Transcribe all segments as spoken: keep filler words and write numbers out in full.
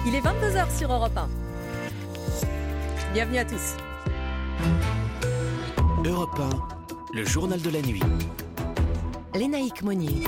Il est vingt-deux heures sur Europe un. Bienvenue à tous. Europe un, le journal de la nuit. Lénaïque Monnier.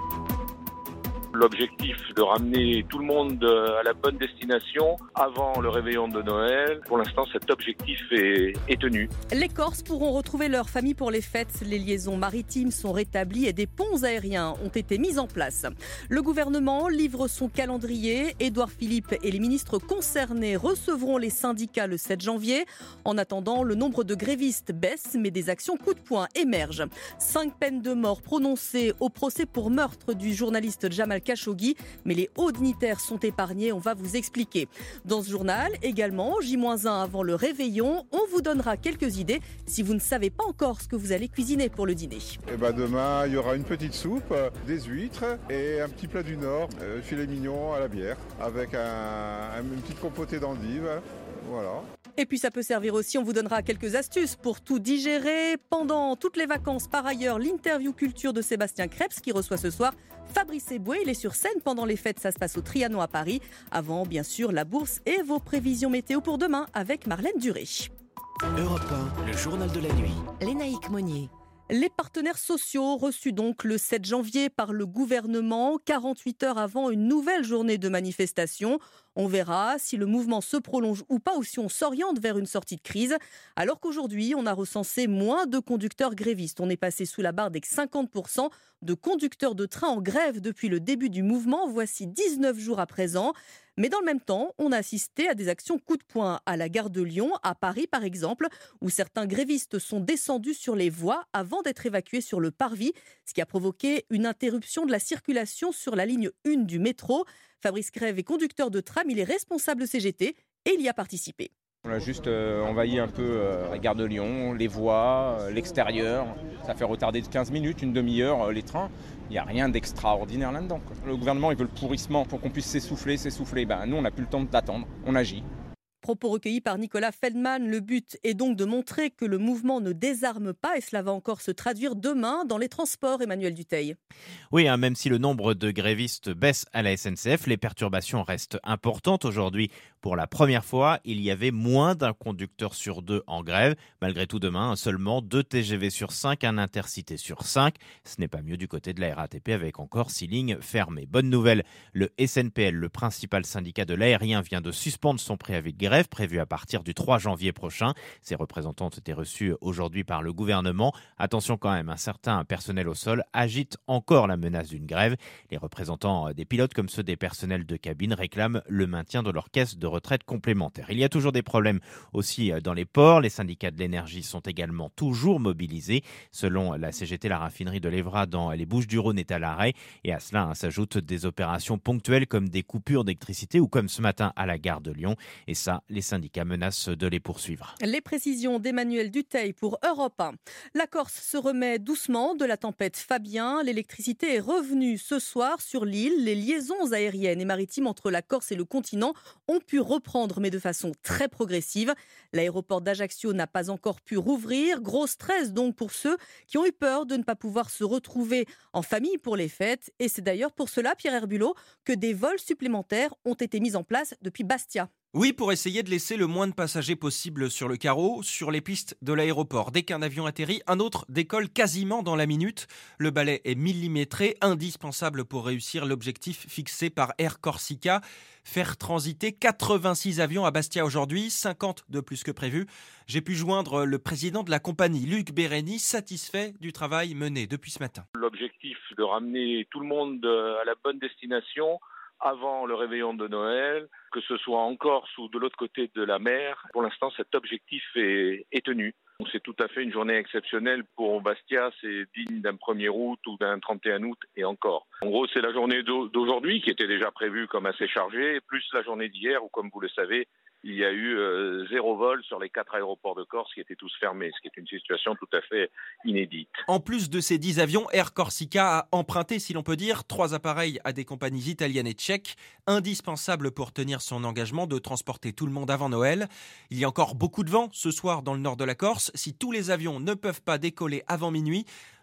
L'objectif de ramener tout le monde à la bonne destination avant le réveillon de Noël. Pour l'instant, cet objectif est, est tenu. Les Corses pourront retrouver leur famille pour les fêtes. Les liaisons maritimes sont rétablies et des ponts aériens ont été mis en place. Le gouvernement livre son calendrier. Édouard Philippe et les ministres concernés recevront les syndicats le sept janvier. En attendant, le nombre de grévistes baisse, mais des actions coup de poing émergent. Cinq peines de mort prononcées au procès pour meurtre du journaliste Jamal Khashoggi, mais les hauts dignitaires sont épargnés, on va vous expliquer. Dans ce journal, également, J un avant le réveillon, on vous donnera quelques idées si vous ne savez pas encore ce que vous allez cuisiner pour le dîner. Et ben demain, il y aura une petite soupe, des huîtres et un petit plat du Nord, euh, filet mignon à la bière, avec un, une petite compotée d'endives. Voilà. Et puis ça peut servir aussi, on vous donnera quelques astuces pour tout digérer. Pendant toutes les vacances, par ailleurs, l'interview culture de Sébastien Krebs qui reçoit ce soir Fabrice Eboué. Il est sur scène pendant les fêtes, ça se passe au Trianon à Paris. Avant, bien sûr, la bourse et vos prévisions météo pour demain avec Marlène Duré. Europe un, le journal de la nuit. Lénaïque Monnier. Les partenaires sociaux reçus donc le sept janvier par le gouvernement, quarante-huit heures avant une nouvelle journée de manifestation. On verra si le mouvement se prolonge ou pas ou si on s'oriente vers une sortie de crise. Alors qu'aujourd'hui, on a recensé moins de conducteurs grévistes. On est passé sous la barre des cinquante pour cent de conducteurs de train en grève depuis le début du mouvement. Voici dix-neuf jours à présent. Mais dans le même temps, on a assisté à des actions coup de poing à la gare de Lyon, à Paris par exemple, où certains grévistes sont descendus sur les voies avant d'être évacués sur le parvis, ce qui a provoqué une interruption de la circulation sur la ligne un du métro. Fabrice Grève est conducteur de tram, il est responsable C G T et il y a participé. On a juste euh, envahi un peu euh, la gare de Lyon, les voies, euh, l'extérieur. Ça fait retarder de quinze minutes, une demi-heure euh, les trains. Il n'y a rien d'extraordinaire là-dedans, quoi. Le gouvernement il veut le pourrissement pour qu'on puisse s'essouffler, s'essouffler. Ben, nous, on n'a plus le temps d'attendre, on agit. Propos recueillis par Nicolas Feldman. Le but est donc de montrer que le mouvement ne désarme pas et cela va encore se traduire demain dans les transports, Emmanuel Dutheil. Oui, hein, même si le nombre de grévistes baisse à la S N C F, les perturbations restent importantes. Aujourd'hui, pour la première fois, il y avait moins d'un conducteur sur deux en grève. Malgré tout, demain, seulement deux T G V sur cinq, un intercité sur cinq. Ce n'est pas mieux du côté de la R A T P avec encore six lignes fermées. Bonne nouvelle, le S N P L, le principal syndicat de l'aérien, vient de suspendre son préavis de grève. Grève prévue à partir du trois janvier prochain. Ses représentants ont été reçus aujourd'hui par le gouvernement. Attention quand même, un certain personnel au sol agite encore la menace d'une grève. Les représentants des pilotes comme ceux des personnels de cabine réclament le maintien de leur caisse de retraite complémentaire. Il y a toujours des problèmes aussi dans les ports. Les syndicats de l'énergie sont également toujours mobilisés. Selon la C G T, la raffinerie de l'Evra dans les Bouches-du-Rhône est à l'arrêt. Et à cela hein, s'ajoutent des opérations ponctuelles comme des coupures d'électricité ou comme ce matin à la gare de Lyon. Et ça, les syndicats menacent de les poursuivre. Les précisions d'Emmanuel Dutheil pour Europe un. La Corse se remet doucement de la tempête Fabien. L'électricité est revenue ce soir sur l'île. Les liaisons aériennes et maritimes entre la Corse et le continent ont pu reprendre, mais de façon très progressive. L'aéroport d'Ajaccio n'a pas encore pu rouvrir. Gros stress donc pour ceux qui ont eu peur de ne pas pouvoir se retrouver en famille pour les fêtes. Et c'est d'ailleurs pour cela, Pierre Herbulot, que des vols supplémentaires ont été mis en place depuis Bastia. Oui, pour essayer de laisser le moins de passagers possible sur le carreau, sur les pistes de l'aéroport. Dès qu'un avion atterrit, un autre décolle quasiment dans la minute. Le balai est millimétré, indispensable pour réussir l'objectif fixé par Air Corsica. Faire transiter quatre-vingt-six avions à Bastia aujourd'hui, cinquante de plus que prévu. J'ai pu joindre le président de la compagnie, Luc Bérény, satisfait du travail mené depuis ce matin. L'objectif de ramener tout le monde à la bonne destination avant le réveillon de Noël, que ce soit en Corse ou de l'autre côté de la mer. Pour l'instant, cet objectif est, est tenu. C'est tout à fait une journée exceptionnelle pour Bastia, c'est digne d'un premier août ou d'un trente et un août et encore. En gros, c'est la journée d'aujourd'hui qui était déjà prévue comme assez chargée, plus la journée d'hier où, comme vous le savez, il y a eu euh, zéro vol sur les quatre aéroports de Corse qui étaient tous fermés, ce qui est une situation tout à fait inédite. En plus de ces dix avions, Air Corsica a emprunté, si l'on peut dire, trois appareils à des compagnies italiennes et tchèques, indispensables pour tenir son engagement de transporter tout le monde avant Noël. Il y a encore beaucoup de vent ce soir dans le nord de la Corse. Si tous les avions ne peuvent pas décoller avant minuit,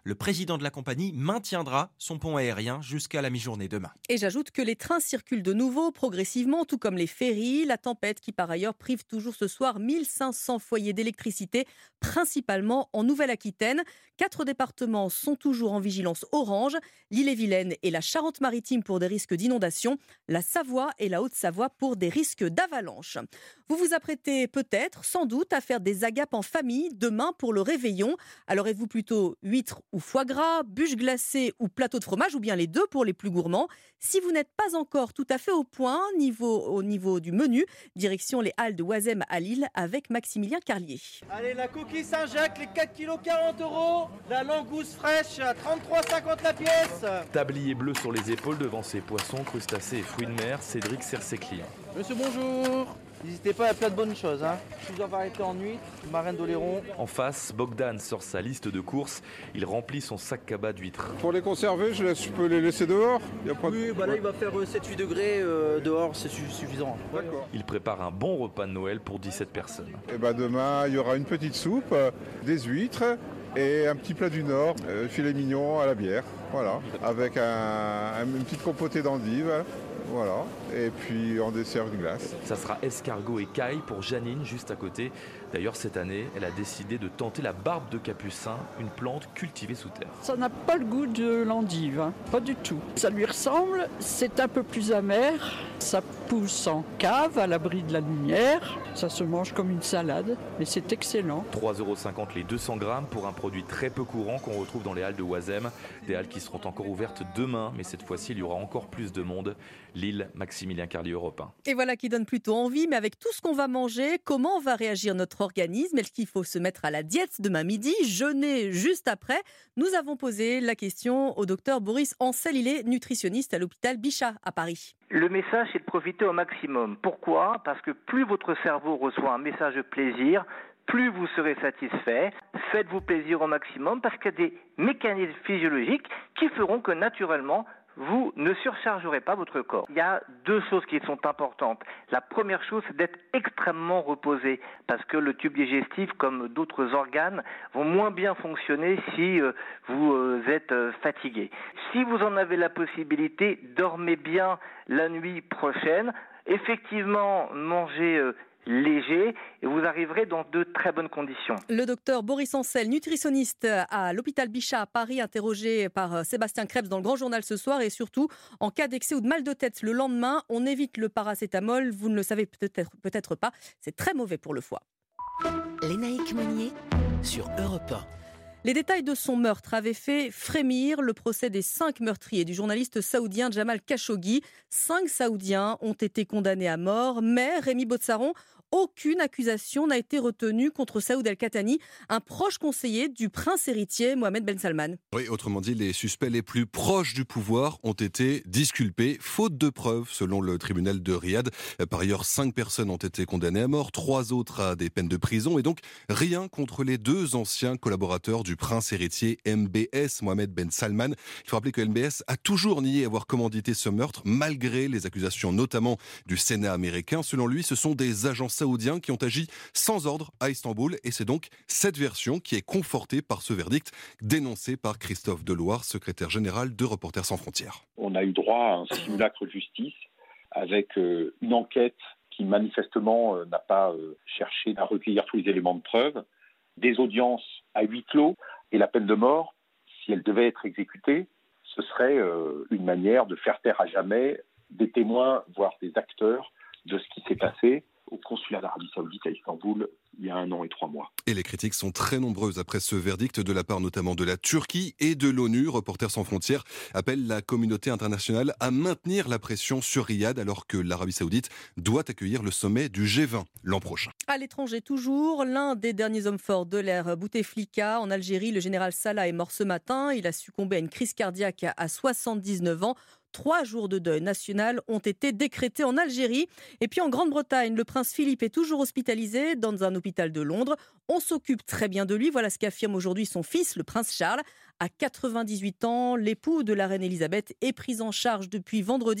Le président de la compagnie maintiendra son pont aérien jusqu'à la mi-journée demain. Et j'ajoute que les trains circulent de nouveau progressivement, tout comme les ferries. La tempête qui par ailleurs prive toujours ce soir mille cinq cents foyers d'électricité, principalement en Nouvelle-Aquitaine. Quatre départements sont toujours en vigilance orange, l'Ille-et-Vilaine et la Charente-Maritime pour des risques d'inondation, la Savoie et la Haute-Savoie pour des risques d'avalanche. Vous vous apprêtez peut-être, sans doute, à faire des agapes en famille demain pour le réveillon. Alors êtes-vous plutôt huîtres ou foie gras, bûches glacées ou plateau de fromage, ou bien les deux pour les plus gourmands? Si vous n'êtes pas encore tout à fait au point niveau, au niveau du menu, direction les Halles de Oisem à Lille avec Maximilien Carlier. Allez, la coquille Saint-Jacques, les quatre kilos quarante euros. La langouste fraîche à trente-trois cinquante la pièce. Tablier bleu sur les épaules devant ses poissons, crustacés et fruits de mer, Cédric sert ses clients. Monsieur, bonjour. N'hésitez pas, il y a plein de bonnes choses. Hein. Plusieurs variétés en huîtres, marraine d'Oléron. En face, Bogdan sort sa liste de courses. Il remplit son sac cabas d'huîtres. Pour les conserver, je, laisse, je peux les laisser dehors. Y a pas Oui, de... bah là il va faire sept huit degrés euh, dehors, c'est su- suffisant. D'accord. Il prépare un bon repas de Noël pour dix-sept personnes. Et ben demain, il y aura une petite soupe, euh, des huîtres et un petit plat du Nord, euh, filet mignon à la bière. Voilà. Avec un, un, une petite compotée d'endives. Voilà, et puis en dessert une glace. Ça sera escargot et caille pour Janine, juste à côté. D'ailleurs, cette année, elle a décidé de tenter la barbe de capucin, une plante cultivée sous terre. Ça n'a pas le goût de l'endive, hein, pas du tout. Ça lui ressemble, c'est un peu plus amer. Ça pousse en cave, à l'abri de la lumière. Ça se mange comme une salade, mais c'est excellent. trois euros cinquante les deux cents grammes pour un produit très peu courant qu'on retrouve dans les halles de Oisem. Des halles qui seront encore ouvertes demain, mais cette fois-ci, il y aura encore plus de monde. Lille, Maximilien Carlier, Europe un. Et voilà qui donne plutôt envie, mais avec tout ce qu'on va manger, comment va réagir notre organisme? Est-ce qu'il faut se mettre à la diète demain midi, jeûner juste après? Nous avons posé la question au docteur Boris Ancel, il est nutritionniste à l'hôpital Bichat à Paris. Le message, c'est de profiter au maximum. Pourquoi? Parce que plus votre cerveau reçoit un message de plaisir, plus vous serez satisfait. Faites-vous plaisir au maximum parce qu'il y a des mécanismes physiologiques qui feront que naturellement, vous ne surchargerez pas votre corps. Il y a deux choses qui sont importantes. La première chose, c'est d'être extrêmement reposé parce que le tube digestif, comme d'autres organes, vont moins bien fonctionner si euh, vous euh, êtes euh, fatigué. Si vous en avez la possibilité, dormez bien la nuit prochaine. Effectivement, mangez euh, léger et vous arriverez dans de très bonnes conditions. Le docteur Boris Ancel, nutritionniste à l'hôpital Bichat à Paris, interrogé par Sébastien Krebs dans le Grand Journal ce soir. Et surtout, en cas d'excès ou de mal de tête le lendemain, on évite le paracétamol. Vous ne le savez peut-être, peut-être pas, c'est très mauvais pour le foie. Lénaïque Monnier sur Europe un. Les détails de son meurtre avaient fait frémir le procès des cinq meurtriers du journaliste saoudien Jamal Khashoggi. Cinq Saoudiens ont été condamnés à mort, mais Rémi Botsaron, aucune accusation n'a été retenue contre Saoud El-Qahtani, un proche conseiller du prince héritier Mohamed Ben Salman. Oui, autrement dit, les suspects les plus proches du pouvoir ont été disculpés, faute de preuves, selon le tribunal de Riyad. Par ailleurs, cinq personnes ont été condamnées à mort, trois autres à des peines de prison, et donc rien contre les deux anciens collaborateurs du prince héritier M B S, Mohamed Ben Salman. Il faut rappeler que M B S a toujours nié avoir commandité ce meurtre, malgré les accusations notamment du Sénat américain. Selon lui, ce sont des agents saoudiens qui ont agi sans ordre à Istanbul, et c'est donc cette version qui est confortée par ce verdict dénoncé par Christophe Deloire, secrétaire général de Reporters sans frontières. On a eu droit à un simulacre de justice avec euh, une enquête qui manifestement euh, n'a pas euh, cherché à recueillir tous les éléments de preuve, des audiences à huis clos, et la peine de mort, si elle devait être exécutée, ce serait euh, une manière de faire taire à jamais des témoins, voire des acteurs de ce qui s'est passé au consulat d'Arabie Saoudite à Istanbul il y a un an et trois mois. Et les critiques sont très nombreuses après ce verdict, de la part notamment de la Turquie et de l'ONU. Reporters sans frontières appelle la communauté internationale à maintenir la pression sur Riyad alors que l'Arabie Saoudite doit accueillir le sommet du G vingt l'an prochain. À l'étranger toujours, l'un des derniers hommes forts de l'ère Bouteflika en Algérie, le général Salah, est mort ce matin. Il a succombé à une crise cardiaque à soixante-dix-neuf ans. Trois jours de deuil national ont été décrétés en Algérie. Et puis en Grande-Bretagne, le prince Philippe est toujours hospitalisé dans un hôpital de Londres. On s'occupe très bien de lui. Voilà ce qu'affirme aujourd'hui son fils, le prince Charles. À quatre-vingt-dix-huit ans, l'époux de la reine Elisabeth est pris en charge depuis vendredi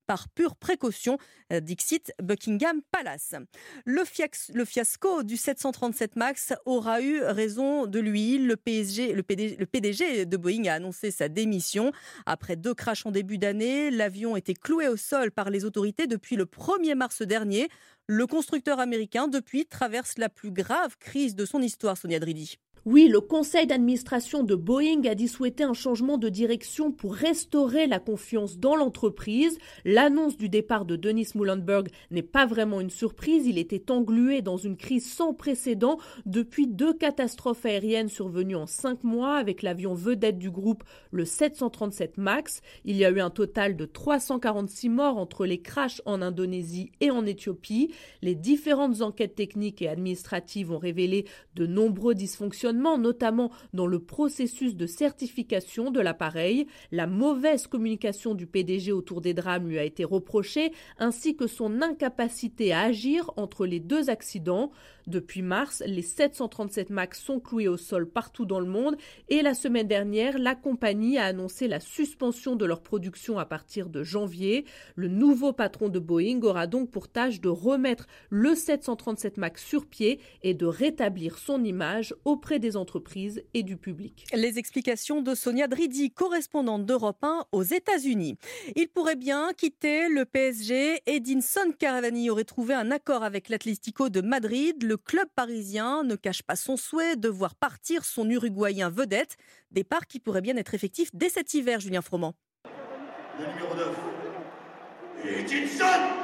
par pure précaution, dixit Buckingham Palace. Le, fiax, le fiasco du sept cent trente-sept MAX aura eu raison de lui. Le P S G, le P D G, le P D G de Boeing a annoncé sa démission. Après deux crashs en début d'année, l'avion était cloué au sol par les autorités depuis le premier mars dernier. Le constructeur américain, depuis, traverse la plus grave crise de son histoire, Sonia Dridi. Oui, le conseil d'administration de Boeing a dit souhaiter un changement de direction pour restaurer la confiance dans l'entreprise. L'annonce du départ de Dennis Muilenburg n'est pas vraiment une surprise. Il était englué dans une crise sans précédent depuis deux catastrophes aériennes survenues en cinq mois avec l'avion vedette du groupe, le sept cent trente-sept MAX. Il y a eu un total de trois cent quarante-six morts entre les crashs en Indonésie et en Éthiopie. Les différentes enquêtes techniques et administratives ont révélé de nombreux dysfonctionnements, notamment dans le processus de certification de l'appareil. La mauvaise communication du P D G autour des drames lui a été reprochée, ainsi que son incapacité à agir entre les deux accidents. Depuis mars, les sept cent trente-sept MAX sont cloués au sol partout dans le monde et la semaine dernière, la compagnie a annoncé la suspension de leur production à partir de janvier. Le nouveau patron de Boeing aura donc pour tâche de remettre le sept cent trente-sept MAX sur pied et de rétablir son image auprès des entreprises et du public. Les explications de Sonia Dridi, correspondante d'Europe un aux États-Unis. Il pourrait bien quitter le P S G. Edinson Cavani aurait trouvé un accord avec l'Atlético de Madrid. Le club parisien ne cache pas son souhait de voir partir son Uruguayen vedette. Départ qui pourrait bien être effectif dès cet hiver, Julien Froment. Le numéro neuf, Edinson.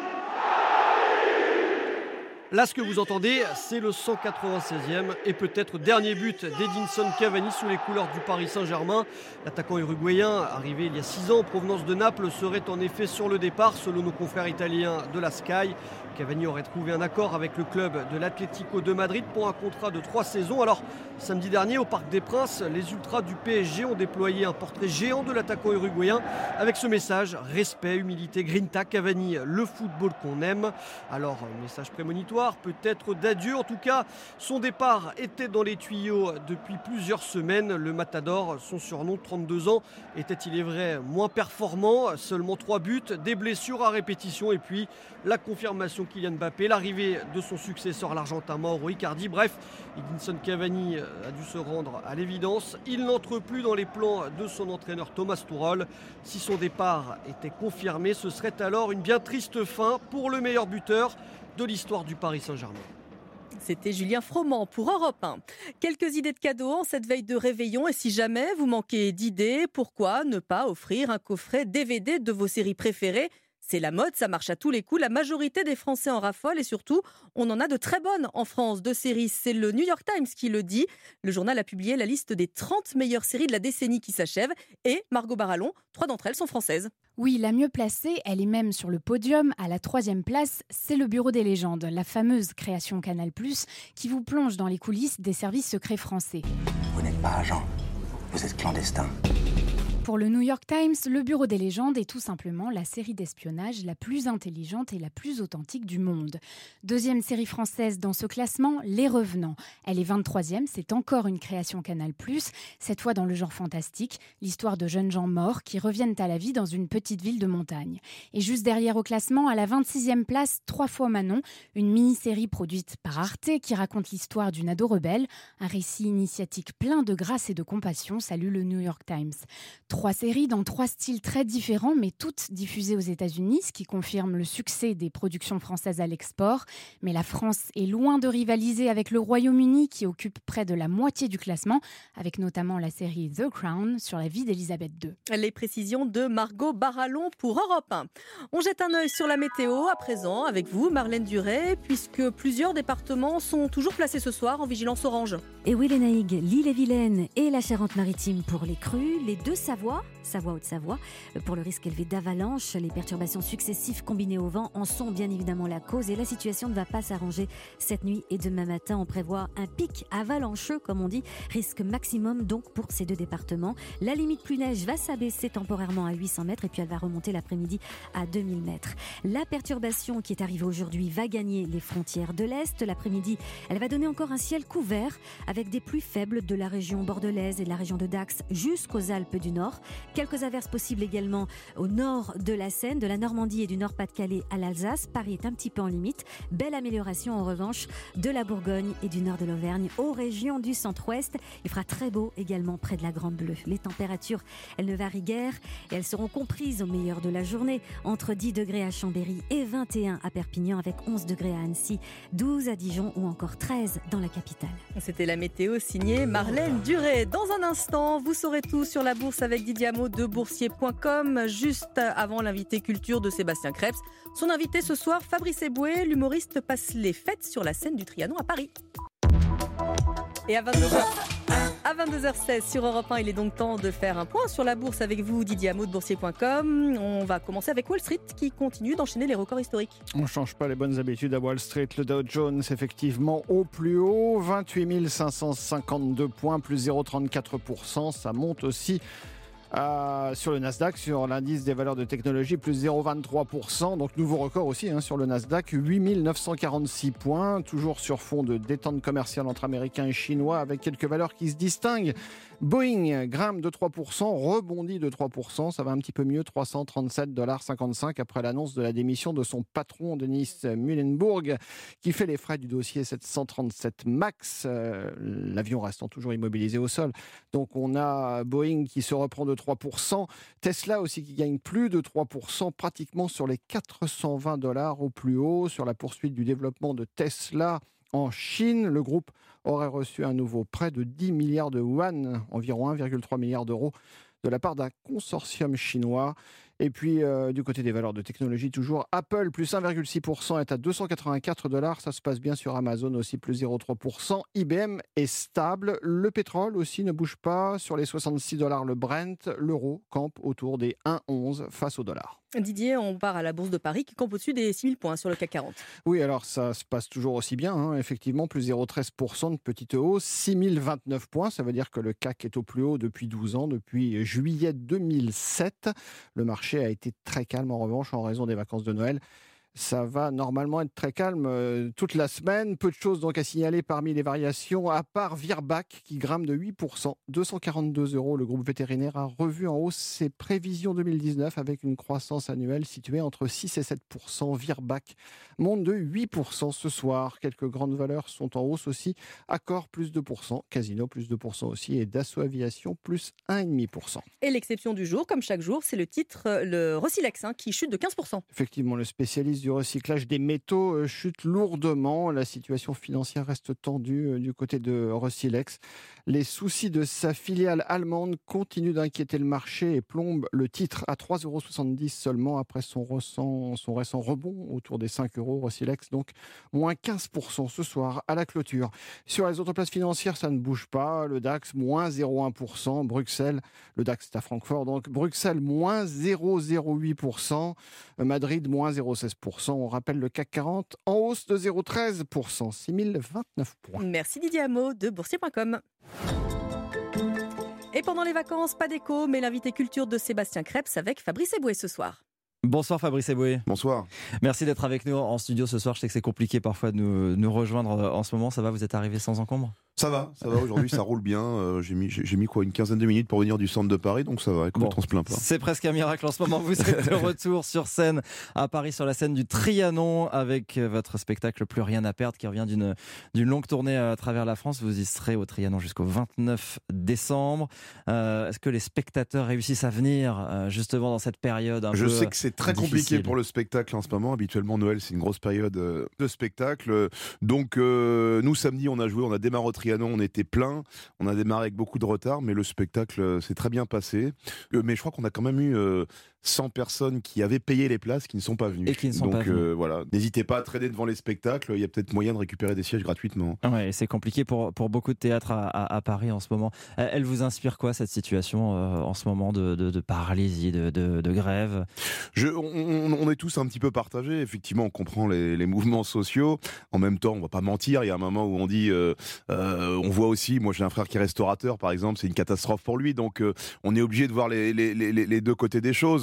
Là, ce que vous entendez, c'est le cent quatre-vingt-seizième et peut-être dernier but d'Edinson Cavani sous les couleurs du Paris Saint-Germain. L'attaquant uruguayen, arrivé il y a six ans en provenance de Naples, serait en effet sur le départ, selon nos confrères italiens de la Sky. Cavani aurait trouvé un accord avec le club de l'Atlético de Madrid pour un contrat de trois saisons. Alors, samedi dernier, au Parc des Princes, les ultras du P S G ont déployé un portrait géant de l'attaquant uruguayen avec ce message: respect, humilité, grinta, Cavani, le football qu'on aime. Alors, message prémonitoire, peut-être d'adieu. En tout cas, son départ était dans les tuyaux depuis plusieurs semaines. Le Matador, son surnom, trente-deux ans, était, il est vrai, moins performant. Seulement trois buts, des blessures à répétition et puis la confirmation Kylian Mbappé, l'arrivée de son successeur, l'Argentin Mauro Icardi. Bref, Edinson Cavani a dû se rendre à l'évidence. Il n'entre plus dans les plans de son entraîneur Thomas Tuchel. Si son départ était confirmé, ce serait alors une bien triste fin pour le meilleur buteur de l'histoire du Paris Saint-Germain. C'était Julien Froment pour Europe un. Quelques idées de cadeaux en cette veille de réveillon. Et si jamais vous manquez d'idées, pourquoi ne pas offrir un coffret D V D de vos séries préférées ? C'est la mode, ça marche à tous les coups. La majorité des Français en raffolent et surtout, on en a de très bonnes en France de séries. C'est le New York Times qui le dit. Le journal a publié la liste des trente meilleures séries de la décennie qui s'achève. Et Margot Barallon, trois d'entre elles sont françaises. Oui, la mieux placée, elle est même sur le podium. À la troisième place, c'est le Bureau des légendes, la fameuse création Canal plus, qui vous plonge dans les coulisses des services secrets français. Vous n'êtes pas agent, vous êtes clandestin. Pour le New York Times, le Bureau des légendes est tout simplement la série d'espionnage la plus intelligente et la plus authentique du monde. Deuxième série française dans ce classement, Les Revenants. Elle est vingt-troisième, c'est encore une création Canal plus, cette fois dans le genre fantastique, l'histoire de jeunes gens morts qui reviennent à la vie dans une petite ville de montagne. Et juste derrière au classement, à la vingt-sixième place, Trois fois Manon, une mini-série produite par Arte qui raconte l'histoire d'une ado rebelle, un récit initiatique plein de grâce et de compassion, salue le New York Times. Trois séries dans trois styles très différents, mais toutes diffusées aux États-Unis, ce qui confirme le succès des productions françaises à l'export. Mais la France est loin de rivaliser avec le Royaume-Uni, qui occupe près de la moitié du classement, avec notamment la série The Crown sur la vie d'Élisabeth deux. Les précisions de Margot Barallon pour Europe un. On jette un œil sur la météo à présent avec vous, Marlène Duret, puisque plusieurs départements sont toujours placés ce soir en vigilance orange. Et oui, Lénaïgue, l'Île-et-Vilaine et la Charente-Maritime pour les crues, les deux Savoie, Savoie-Haute-Savoie, pour le risque élevé d'avalanche. Les perturbations successives combinées au vent en sont bien évidemment la cause et la situation ne va pas s'arranger cette nuit et demain matin. On prévoit un pic avalancheux, comme on dit, risque maximum donc pour ces deux départements. La limite pluie neige va s'abaisser temporairement à huit cents mètres et puis elle va remonter l'après-midi à deux mille mètres. La perturbation qui est arrivée aujourd'hui va gagner les frontières de l'Est. L'après-midi, elle va donner encore un ciel couvert avec des pluies faibles de la région bordelaise et de la région de Dax jusqu'aux Alpes du Nord. Quelques averses possibles également au nord de la Seine, de la Normandie et du Nord-Pas-de-Calais à l'Alsace. Paris est un petit peu en limite. Belle amélioration en revanche de la Bourgogne et du nord de l'Auvergne aux régions du centre-ouest. Il fera très beau également près de la Grande Bleue. Les températures, elles ne varient guère et elles seront comprises au meilleur de la journée entre dix degrés à Chambéry et vingt et un à Perpignan, avec onze degrés à Annecy, douze à Dijon ou encore treize dans la capitale. C'était la météo signée Marlène Duré. Dans un instant, vous saurez tout sur la bourse avec Didier Hameau de boursier point com. Juste avant l'invité culture de Sébastien Krebs. Son invité ce soir, Fabrice Eboué, l'humoriste passe les fêtes sur la scène du Trianon à Paris. Et à vingt-deux heures, à vingt-deux heures seize sur Europe un, il est donc temps de faire un point sur la bourse avec vous, Didier Hameau de boursier point com. On va commencer avec Wall Street qui continue d'enchaîner les records historiques. On ne change pas les bonnes habitudes à Wall Street. Le Dow Jones effectivement au plus haut, vingt-huit mille cinq cent cinquante-deux points, plus zéro virgule trente-quatre pour cent. Ça monte aussi Euh, sur le Nasdaq, sur l'indice des valeurs de technologie, plus zéro virgule vingt-trois pour cent. Donc nouveau record aussi hein, sur le Nasdaq, huit mille neuf cent quarante-six points, toujours sur fond de détente commerciale entre Américains et Chinois, avec quelques valeurs qui se distinguent. Boeing grimpe de trois pour cent, rebondit de trois pour cent, ça va un petit peu mieux, trois cent trente-sept virgule cinquante-cinq dollars après l'annonce de la démission de son patron Denis Muilenburg, qui fait les frais du dossier sept cent trente-sept MAX, euh, l'avion restant toujours immobilisé au sol. Donc on a Boeing qui se reprend de trois pour cent, Tesla aussi qui gagne plus de trois pour cent, pratiquement sur les quatre cent vingt dollars au plus haut, sur la poursuite du développement de Tesla en Chine. Le groupe aurait reçu un nouveau prêt de dix milliards de yuan, environ un virgule trois milliard d'euros, de la part d'un consortium chinois. Et puis, euh, du côté des valeurs de technologie, toujours, Apple, plus un virgule six pour cent, est à deux cent quatre-vingt-quatre dollars. Ça se passe bien sur Amazon aussi, plus zéro virgule trois pour cent. I B M est stable. Le pétrole aussi ne bouge pas. Sur les soixante-six dollars le Brent, l'euro campe autour des un virgule onze face au dollar. Didier, on part à la Bourse de Paris qui campe au-dessus des six mille points sur le C A C quarante. Oui, alors ça se passe toujours aussi bien, hein. Effectivement, plus zéro virgule treize pour cent de petite hausse, six mille vingt-neuf points, ça veut dire que le C A C est au plus haut depuis douze ans, depuis juillet deux mille sept. Le marché a été très calme en revanche en raison des vacances de Noël. Ça va normalement être très calme euh, toute la semaine. Peu de choses donc à signaler parmi les variations, à part Virbac qui grimpe de huit pour cent, deux cent quarante-deux euros. Le groupe vétérinaire a revu en hausse ses prévisions deux mille dix-neuf avec une croissance annuelle située entre six et sept pour cent. Virbac monte de huit pour cent ce soir. Quelques grandes valeurs sont en hausse aussi. Accor plus deux pour cent, Casino plus deux pour cent aussi et Dassault Aviation plus un virgule cinq pour cent. Et l'exception du jour, comme chaque jour, c'est le titre, le Rosilex, hein, qui chute de quinze pour cent. Effectivement, le spécialiste du recyclage des métaux chute lourdement. La situation financière reste tendue du côté de Rosilex. Les soucis de sa filiale allemande continuent d'inquiéter le marché et plombent le titre à trois euros soixante-dix seulement après son récent, son récent rebond autour des cinq euros. Rosilex, donc moins quinze pour cent ce soir à la clôture. Sur les autres places financières, ça ne bouge pas. Le DAX, moins zéro virgule un pour cent. Bruxelles, le DAX est à Francfort, donc Bruxelles, moins zéro virgule zéro huit pour cent. Madrid, moins zéro virgule seize pour cent. On rappelle le C A C quarante en hausse de zéro virgule treize pour cent, six mille vingt-neuf points. Merci Didier Hameau de boursier point com. Et pendant les vacances, pas d'écho, mais l'invité culture de Sébastien Krebs avec Fabrice Eboué ce soir. Bonsoir Fabrice Eboué. Bonsoir. Merci d'être avec nous en studio ce soir. Je sais que c'est compliqué parfois de nous, nous rejoindre en ce moment. Ça va, vous êtes arrivé sans encombre ? Ça va, ça va. Aujourd'hui, ça roule bien. Euh, j'ai mis, j'ai, j'ai mis quoi, une quinzaine de minutes pour venir du centre de Paris, donc ça va. Écoute, bon, on se plaint pas. C'est presque un miracle en ce moment. Vous êtes de retour sur scène à Paris, sur la scène du Trianon, avec votre spectacle Plus rien à perdre, qui revient d'une d'une longue tournée à travers la France. Vous y serez au Trianon jusqu'au vingt-neuf décembre. Euh, est-ce que les spectateurs réussissent à venir euh, justement dans cette période un Je peu sais que c'est très difficile. compliqué pour le spectacle en ce moment. Habituellement, Noël, c'est une grosse période euh, de spectacle. Donc, euh, nous, samedi, on a joué, on a démarré au Trianon, on était plein. On a démarré avec beaucoup de retard, mais le spectacle s'est très bien passé. Euh, mais je crois qu'on a quand même eu euh, cent personnes qui avaient payé les places, qui ne sont pas venues. Et qui ne sont Donc, pas venues. Euh, voilà, n'hésitez pas à traîner devant les spectacles. Il y a peut-être moyen de récupérer des sièges gratuitement. Ouais, c'est compliqué pour, pour beaucoup de théâtres à, à, à Paris en ce moment. Elle vous inspire quoi, cette situation euh, en ce moment de, de, de paralysie, de, de, de grève ? Je, on, on est tous un petit peu partagés. Effectivement, on comprend les, les mouvements sociaux. En même temps, on va pas mentir. Il y a un moment où on dit, euh, euh, on voit aussi. Moi, j'ai un frère qui est restaurateur, par exemple. C'est une catastrophe pour lui. Donc, euh, on est obligé de voir les, les, les, les deux côtés des choses.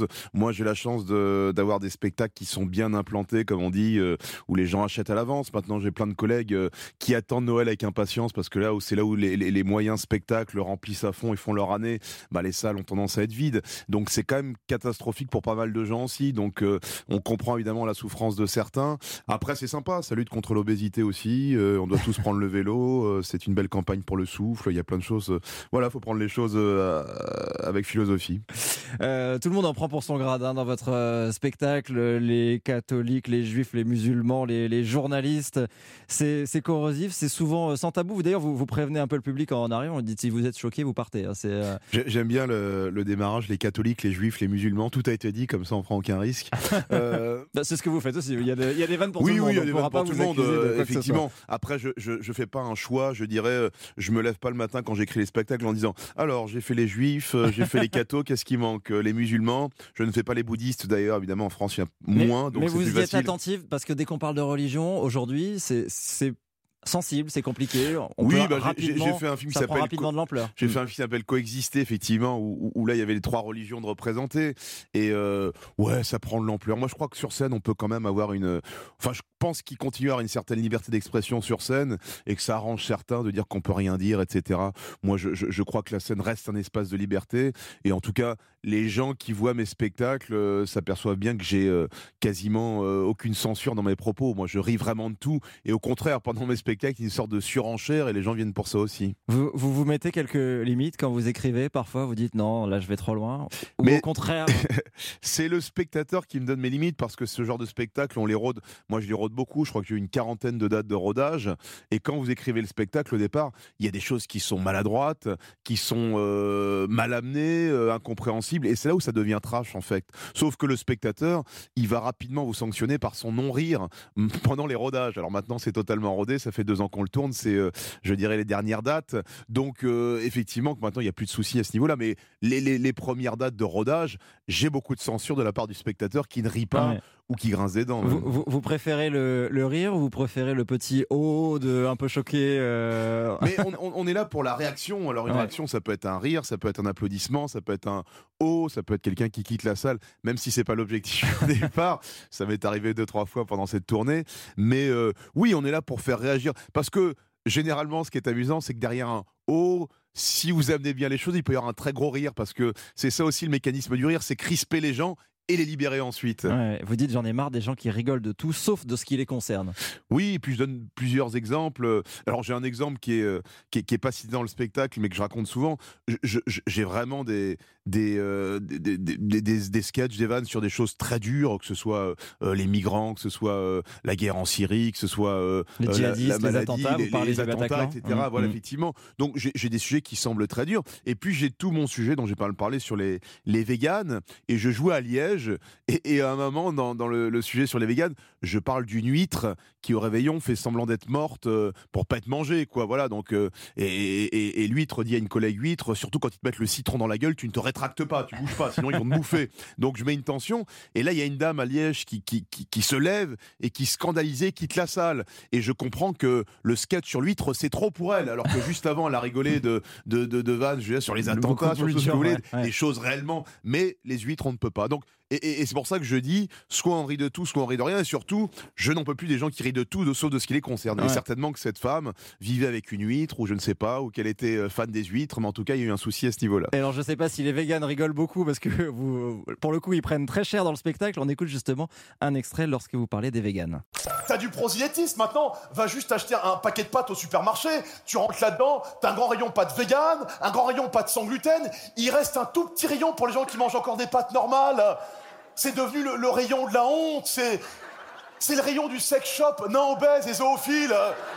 moi j'ai la chance de, d'avoir des spectacles qui sont bien implantés, comme on dit, euh, où les gens achètent à l'avance. Maintenant j'ai plein de collègues euh, qui attendent Noël avec impatience parce que là où c'est là où les, les, les moyens spectacles remplissent à fond et font leur année, bah, les salles ont tendance à être vides. Donc c'est quand même catastrophique pour pas mal de gens aussi. Donc euh, on comprend évidemment la souffrance de certains. Après c'est sympa, ça lutte contre l'obésité aussi. Euh, on doit tous prendre le vélo. Euh, c'est une belle campagne pour le souffle. Il y a plein de choses. Euh, voilà, faut prendre les choses euh, avec philosophie. Euh, tout le monde en prend pour son grade hein, dans votre euh, spectacle. Les catholiques, les juifs, les musulmans, les, les journalistes. C'est, c'est corrosif, c'est souvent euh, sans tabou. Vous, d'ailleurs, vous, vous prévenez un peu le public en arrivant. Vous dites si vous êtes choqué, vous partez. Hein, c'est, euh... J'aime bien le, le démarrage, les catholiques, les juifs, les musulmans. Tout a été dit, comme ça on prend aucun risque. Euh... bah, c'est ce que vous faites aussi. Il y a des, il y a des vannes pour oui, tout le oui, monde. Oui, il y a des vannes pour tout le monde. Euh, effectivement. Après, je, je, je fais pas un choix. Je dirais, euh, je me lève pas le matin quand j'écris les spectacles en disant alors j'ai fait les juifs, euh, j'ai fait les cathos, qu'est-ce qui manque? Les musulmans. Je ne fais pas les bouddhistes d'ailleurs. Évidemment, en France, il y a moins. Mais, donc mais c'est vous plus y êtes facile. attentif parce que dès qu'on parle de religion aujourd'hui, c'est, c'est sensible, c'est compliqué. On oui, peut bah, j'ai, j'ai fait un film qui ça prend s'appelle rapidement de l'ampleur. J'ai mmh. fait un film qui s'appelle Coexister, effectivement, où, où là il y avait les trois religions de représenter. Et euh, ouais, ça prend de l'ampleur. Moi, je crois que sur scène, on peut quand même avoir une. Enfin, je pense qu'il continue à avoir une certaine liberté d'expression sur scène et que ça arrange certains de dire qu'on peut rien dire, et cetera. Moi, je, je, je crois que la scène reste un espace de liberté. Et en tout cas, les gens qui voient mes spectacles euh, s'aperçoivent bien que j'ai euh, quasiment euh, aucune censure dans mes propos. Moi, je ris vraiment de tout. Et au contraire, pendant mes spectacles, il y a une sorte de surenchère et les gens viennent pour ça aussi. Vous vous, vous mettez quelques limites quand vous écrivez. Parfois, vous dites non, là, je vais trop loin. Ou Mais au contraire. c'est le spectateur qui me donne mes limites parce que ce genre de spectacle, on les rôde. Moi, je les rôde beaucoup. Je crois que j'ai eu une quarantaine de dates de rodage. Et quand vous écrivez le spectacle, au départ, il y a des choses qui sont maladroites, qui sont euh, mal amenées, euh, incompréhensibles. Et c'est là où ça devient trash, en fait. Sauf que le spectateur, il va rapidement vous sanctionner par son non-rire pendant les rodages. Alors maintenant, c'est totalement rodé. Ça fait deux ans qu'on le tourne. C'est, euh, je dirais, les dernières dates. Donc, euh, effectivement, que maintenant, il n'y a plus de soucis à ce niveau-là. Mais les, les, les premières dates de rodage, j'ai beaucoup de censure de la part du spectateur qui ne rit pas. Ouais. Ou qui grince des dents. Vous, vous, vous préférez le, le rire ou vous préférez le petit oh de un peu choqué euh... Mais on, on, on est là pour la réaction. Alors une ouais. réaction, ça peut être un rire, ça peut être un applaudissement, ça peut être un oh, ça peut être quelqu'un qui quitte la salle, même si c'est pas l'objectif au départ. Ça m'est arrivé deux trois fois pendant cette tournée. Mais euh, oui, on est là pour faire réagir. Parce que généralement, ce qui est amusant, c'est que derrière un oh, si vous amenez bien les choses, il peut y avoir un très gros rire parce que c'est ça aussi le mécanisme du rire, c'est crisper les gens et les libérer ensuite. Ouais, vous dites j'en ai marre des gens qui rigolent de tout sauf de ce qui les concerne. Oui, et puis je donne plusieurs exemples. Alors j'ai un exemple qui est, qui est, qui est pas cité dans le spectacle mais que je raconte souvent. Je, je, j'ai vraiment des, des, euh, des, des, des, des, des sketchs, des vannes sur des choses très dures, que ce soit euh, les migrants, que ce soit euh, la guerre en Syrie, que ce soit euh, les djihadistes, la, la maladie, les attentats, les, vous parlez les attentats, et cetera. Mmh, voilà, mmh. effectivement. Donc j'ai, j'ai des sujets qui semblent très durs. Et puis j'ai tout mon sujet dont j'ai pas parlé sur les, les véganes. Et je jouais à Liège. Et, et à un moment, dans, dans le, le sujet sur les véganes, je parle d'une huître qui, au réveillon, fait semblant d'être morte euh, pour pas être mangée, quoi. Voilà. Donc, euh, et, et, et l'huître dit à une collègue huître, surtout quand ils te mettent le citron dans la gueule, tu ne te rétractes pas, tu bouges pas, sinon ils vont te bouffer. Donc, je mets une tension. Et là, il y a une dame à Liège qui, qui, qui, qui se lève et qui, scandalisée, quitte la salle. Et je comprends que le sketch sur l'huître, c'est trop pour elle. Alors que juste avant, elle a rigolé de, de, de, de vannes, je veux dire, sur les attentats, sur tout ce que vous voulez, ouais, ouais. des choses réellement. Mais les huîtres, on ne peut pas. Donc, Et, et, et c'est pour ça que je dis, soit on rit de tout, soit on rit de rien. Et surtout, je n'en peux plus des gens qui rient de tout, de, sauf de ce qui les concerne. Ouais. Et certainement que cette femme vivait avec une huître, ou je ne sais pas, ou qu'elle était fan des huîtres. Mais en tout cas, il y a eu un souci à ce niveau-là. Et alors, je ne sais pas si les véganes rigolent beaucoup, parce que vous, pour le coup, ils prennent très cher dans le spectacle. On écoute justement un extrait lorsque vous parlez des véganes. T'as du prosélytisme maintenant. Va juste acheter un paquet de pâtes au supermarché. Tu rentres là-dedans, t'as un grand rayon pâtes vegan, un grand rayon pâtes sans gluten. Il reste un tout petit rayon pour les gens qui mangent encore des pâtes normales. C'est devenu le, le rayon de la honte, c'est, c'est le rayon du sex shop, nains obèses et zoophiles.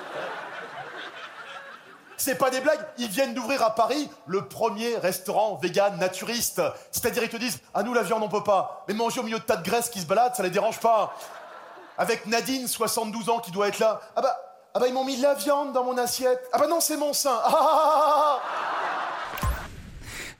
C'est pas des blagues, ils viennent d'ouvrir à Paris le premier restaurant vegan naturiste. C'est-à-dire ils te disent, ah nous la viande on peut pas, mais manger au milieu de tas de graisse qui se baladent, ça les dérange pas. Avec Nadine, soixante-douze ans, qui doit être là, ah bah, ah bah ils m'ont mis de la viande dans mon assiette, ah bah non c'est mon sein, ah, ah, ah, ah.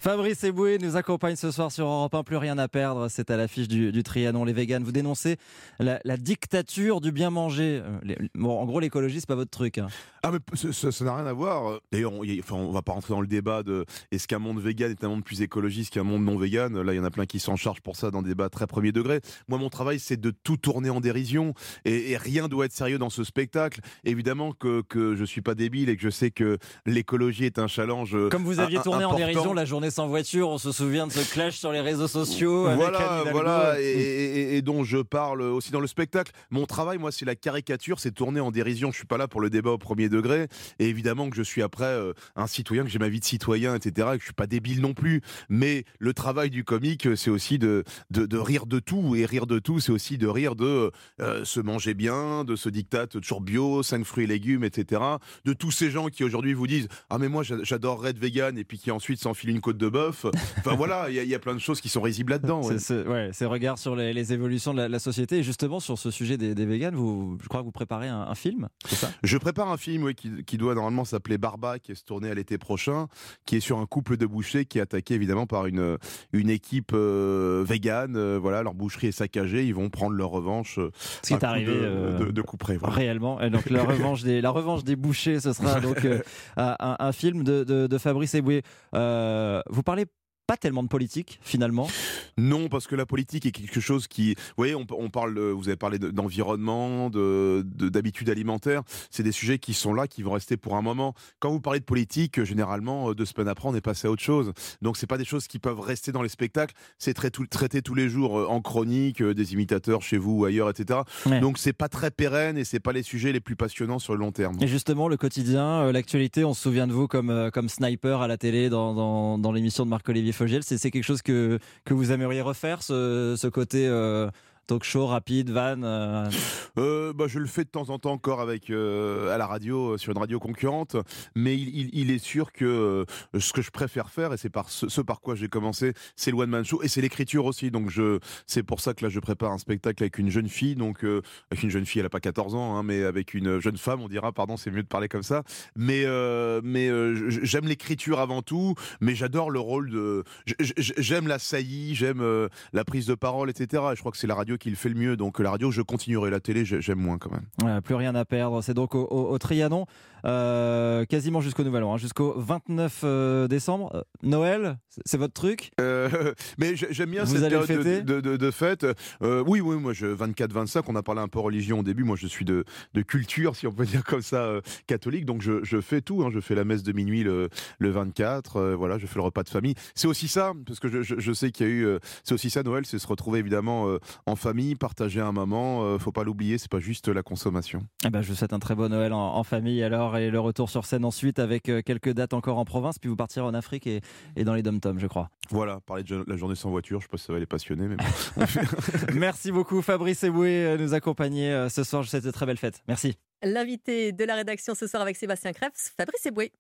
Fabrice Eboué nous accompagne ce soir sur Europe un, plus rien à perdre. C'est à l'affiche du, du Trianon. Les véganes, vous dénoncez la, la dictature du bien manger. Les, bon, en gros, l'écologie, c'est pas votre truc. Hein. Ah, mais ça n'a rien à voir. D'ailleurs, on, enfin, on va pas rentrer dans le débat de est-ce qu'un monde vegan est un monde plus écologiste qu'un monde non vegan. Là, il y en a plein qui s'en chargent pour ça dans des débats très premier degré. Moi, mon travail, c'est de tout tourner en dérision et, et rien doit être sérieux dans ce spectacle. Évidemment que, que je suis pas débile et que je sais que l'écologie est un challenge. Comme vous aviez un, tourné important. en dérision la journée sans voiture, on se souvient de ce clash sur les réseaux sociaux. Voilà, avec voilà, et, et, et dont je parle aussi dans le spectacle. Mon travail, moi, c'est la caricature, c'est tourner en dérision. Je suis pas là pour le débat au premier degré. Et évidemment que je suis après euh, un citoyen, que j'ai ma vie de citoyen, et cetera. Et que je suis pas débile non plus. Mais le travail du comique, c'est aussi de, de, de rire de tout. Et rire de tout, c'est aussi de rire de euh, se manger bien, de ce diktat toujours bio, cinq fruits et légumes, et cetera. De tous ces gens qui aujourd'hui vous disent ah mais moi j'adorerais être vegan et puis qui ensuite s'enfilent une côte de bœuf. Enfin voilà, il y, y a plein de choses qui sont risibles là-dedans. Ouais. C'est, c'est, ouais, ces regards sur les, les évolutions de la, la société. Et justement, sur ce sujet des, des véganes, vous, je crois que vous préparez un, un film, c'est ça ? Je prépare un film oui, qui, qui doit normalement s'appeler Barba, qui est se tourner à l'été prochain, qui est sur un couple de bouchers qui est attaqué évidemment par une, une équipe euh, végane. Euh, voilà, leur boucherie est saccagée, ils vont prendre leur revanche. Euh, Ce qui est arrivé de, euh, de, de coup près. Voilà. Réellement. Et donc la revanche des, la revanche des bouchers, ce sera donc euh, un, un film de, de, de Fabrice Eboué. Euh, vous parlez pas tellement de politique finalement. Non, parce que la politique est quelque chose qui, vous voyez, on, on parle, vous avez parlé de, d'environnement, de, de, d'habitudes alimentaires. C'est des sujets qui sont là, qui vont rester pour un moment. Quand vous parlez de politique, généralement, deux semaines après, on est passé à autre chose. Donc, c'est pas des choses qui peuvent rester dans les spectacles. C'est traité, traité tous les jours en chronique, des imitateurs chez vous ou ailleurs, et cetera. Ouais. Donc, c'est pas très pérenne et c'est pas les sujets les plus passionnants sur le long terme. Et justement, le quotidien, l'actualité, on se souvient de vous comme comme sniper à la télé dans dans, dans l'émission de Marc-Olivier Fogiel. C'est, c'est quelque chose que que vous aimeriez refaire, ce, ce côté euh, talk show rapide, van euh... Euh, bah, je le fais de temps en temps encore avec, euh, à la radio, sur une radio concurrente, mais il, il, il est sûr que euh, ce que je préfère faire, et c'est par ce, ce par quoi j'ai commencé, c'est le one-man show, et c'est l'écriture aussi, donc je, c'est pour ça que là je prépare un spectacle avec une jeune fille, donc euh, avec une jeune fille, elle n'a pas quatorze ans, hein, mais avec une jeune femme, on dira, pardon, c'est mieux de parler comme ça, mais, euh, mais euh, j'aime l'écriture avant tout, mais j'adore le rôle de... J'aime la saillie, j'aime euh, la prise de parole, et cetera, et je crois que c'est la radio qui le fait le mieux, donc la radio, je continuerai, la télé, j'aime moins quand même. Ouais, plus rien à perdre. C'est donc au, au, au Trianon, euh, quasiment jusqu'au Nouvel An, hein, jusqu'au vingt-neuf euh, décembre. Euh, Noël, c'est votre truc euh, Mais j'aime bien Vous cette allez période fêter de, de, de, de fête. Euh, oui, oui, moi, je, vingt-quatre vingt-cinq, on a parlé un peu religion au début. Moi, je suis de, de culture, si on peut dire comme ça, euh, catholique. Donc, je, je fais tout. Hein. Je fais la messe de minuit le, le vingt-quatre. Euh, voilà, je fais le repas de famille. C'est aussi ça, parce que je, je, je sais qu'il y a eu. Euh, c'est aussi ça, Noël, c'est se retrouver évidemment euh, en famille, partager un moment. Euh, faut pas l'oublier, c'est pas juste la consommation. Eh ben, je vous souhaite un très bon Noël en, en famille alors, et le retour sur scène ensuite avec euh, quelques dates encore en province, puis vous partirez en Afrique et, et dans les dom-toms, je crois. Voilà, parler de la journée sans voiture, je sais pas si ça va les passionner, mais bon. Merci beaucoup Fabrice Eboué de nous accompagner ce soir, je vous souhaite de très belles fêtes. Merci. L'invité de la rédaction ce soir avec Sébastien Krebs, Fabrice Eboué.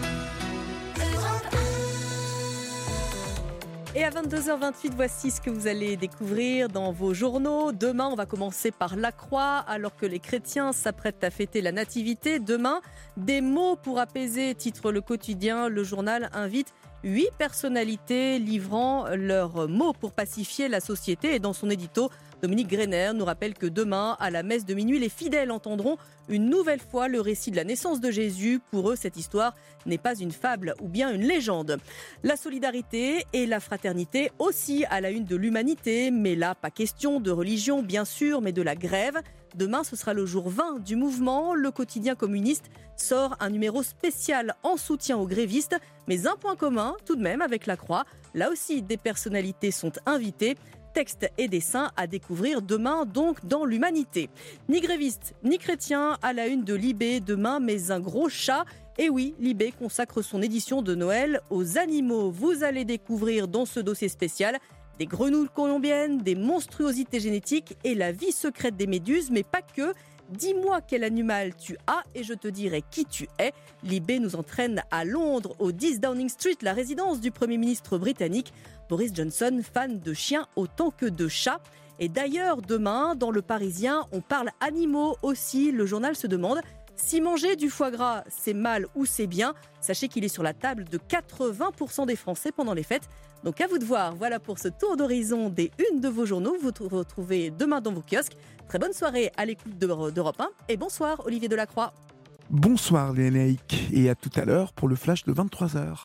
Et à vingt-deux heures vingt-huit, voici ce que vous allez découvrir dans vos journaux. Demain, on va commencer par la croix, alors que les chrétiens s'apprêtent à fêter la nativité. Demain, des mots pour apaiser, titre Le Quotidien. Le journal invite huit personnalités livrant leurs mots pour pacifier la société. Et dans son édito, Dominique Greiner nous rappelle que demain, à la messe de minuit, les fidèles entendront une nouvelle fois le récit de la naissance de Jésus. Pour eux, cette histoire n'est pas une fable ou bien une légende. La solidarité et la fraternité aussi à la une de l'Humanité. Mais là, pas question de religion, bien sûr, mais de la grève. Demain, ce sera le jour vingt du mouvement. Le quotidien communiste sort un numéro spécial en soutien aux grévistes. Mais un point commun, tout de même, avec la Croix. Là aussi, des personnalités sont invitées. Textes et dessins à découvrir demain, donc, dans l'Humanité. Ni gréviste, ni chrétien à la une de Libé demain, mais un gros chat. Et oui, Libé consacre son édition de Noël aux animaux. Vous allez découvrir dans ce dossier spécial des grenouilles colombiennes, des monstruosités génétiques et la vie secrète des méduses, mais pas que. Dis-moi quel animal tu as et je te dirai qui tu es. Libé nous entraîne à Londres, au dix Downing Street, la résidence du Premier ministre britannique. Boris Johnson, fan de chiens autant que de chats. Et d'ailleurs, demain, dans Le Parisien, on parle animaux aussi. Le journal se demande Si manger du foie gras, c'est mal ou c'est bien, sachez qu'il est sur la table de quatre-vingts pour cent des Français pendant les fêtes. Donc à vous de voir. Voilà pour ce tour d'horizon des unes de vos journaux. Vous vous retrouvez demain dans vos kiosques. Très bonne soirée à l'écoute d'Europe un. Et bonsoir Olivier Delacroix. Bonsoir les Lénaïques et à tout à l'heure pour le flash de vingt-trois heures.